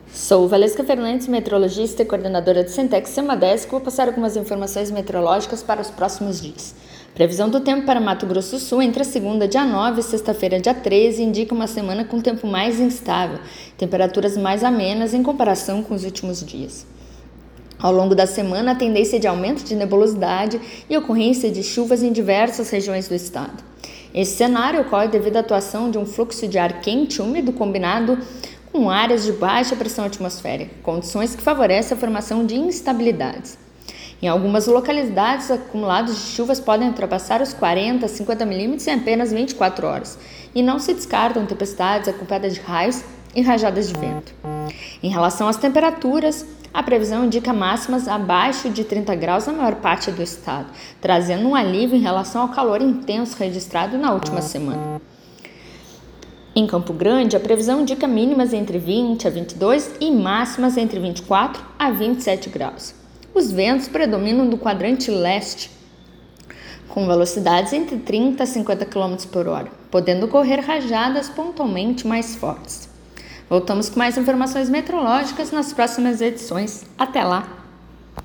Sou Valesca Fernandes, meteorologista e coordenadora do Sintex Semadesc. Vou passar algumas informações meteorológicas para os próximos dias. Previsão do tempo para Mato Grosso do Sul entre a segunda, dia 9 e sexta-feira, dia 13, indica uma semana com tempo mais instável, temperaturas mais amenas em comparação com os últimos dias. Ao longo da semana, a tendência de aumento de nebulosidade e ocorrência de chuvas em diversas regiões do estado. Esse cenário ocorre devido à atuação de um fluxo de ar quente e úmido combinado com áreas de baixa pressão atmosférica, condições que favorecem a formação de instabilidades. Em algumas localidades, acumulados de chuvas podem ultrapassar os 40 a 50 milímetros em apenas 24 horas, e não se descartam tempestades acompanhadas de raios e rajadas de vento. Em relação às temperaturas, a previsão indica máximas abaixo de 30 graus na maior parte do estado, trazendo um alívio em relação ao calor intenso registrado na última semana. Em Campo Grande, a previsão indica mínimas entre 20 a 22 e máximas entre 24 a 27 graus. Os ventos predominam do quadrante leste, com velocidades entre 30 a 50 km por hora, podendo ocorrer rajadas pontualmente mais fortes. Voltamos com mais informações meteorológicas nas próximas edições. Até lá!